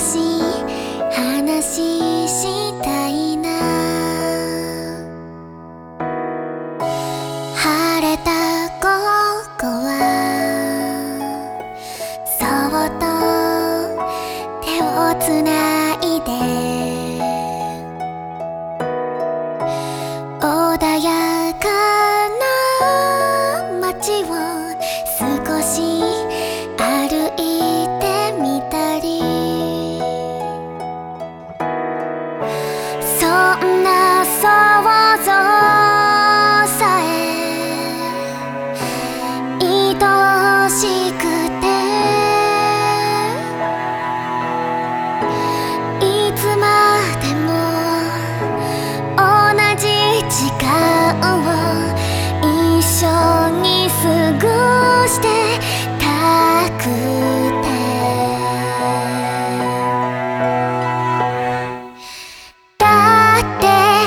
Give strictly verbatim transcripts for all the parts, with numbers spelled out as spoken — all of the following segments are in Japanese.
しい話したいな。晴れた午後はそっと手をつないで穏やかな街を少し歩いてみたり、そんな想像さえ愛しくて、いつまでも同じ時間を一緒に過ごしてたくて、だって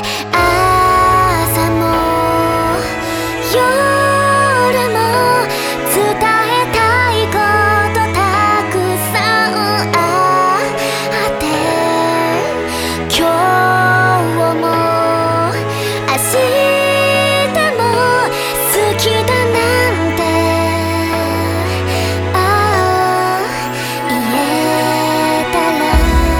朝も夜も伝えたいことたくさんあって、今日も明日も好きだなんてああ言えたら、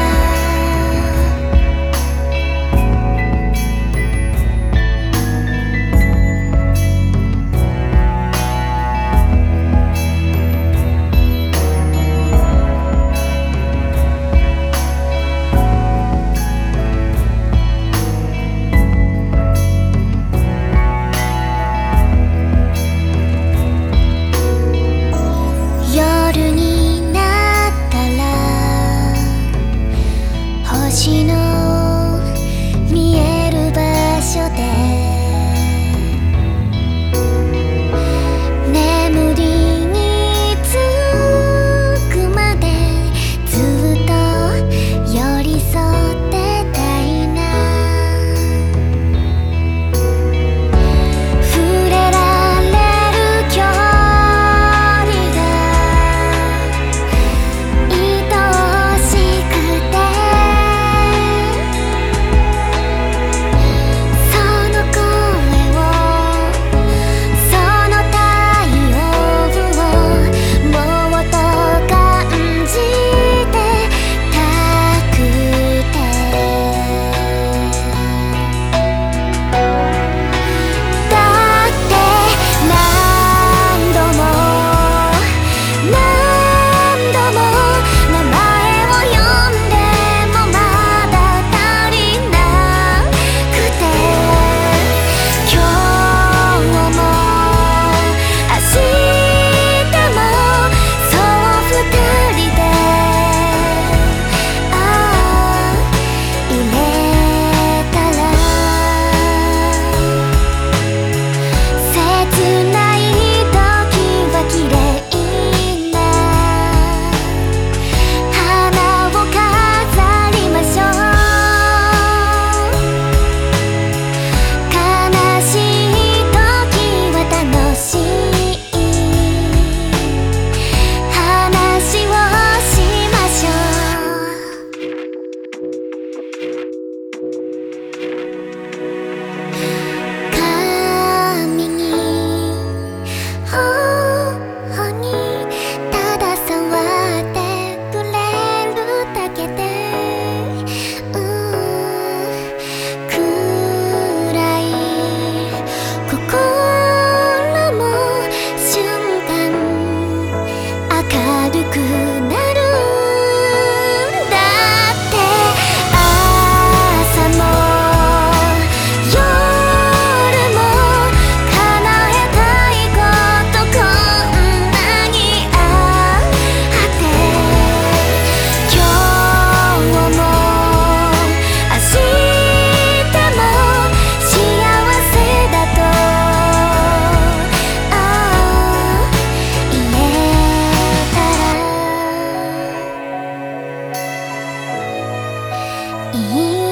夜になったら星の見える場所で眠りにつくまでずっと寄り添ってたいな。触れられる距離が愛しくて、その声をその太陽をもっと感じてたくて、だって何度も何度も名前を呼んでもまだ足りなくて、今日も明日もそう二人でああいれたら、切ない時は綺麗な花を飾りましょう。悲しい時は楽しい話をしましょう。髪に頬にただ触ってくれるだけで、うん暗い心も瞬間明るくなる。だって朝も夜も叶えたいことこんなにあって、今日も明日も幸せだとああ言えたらいい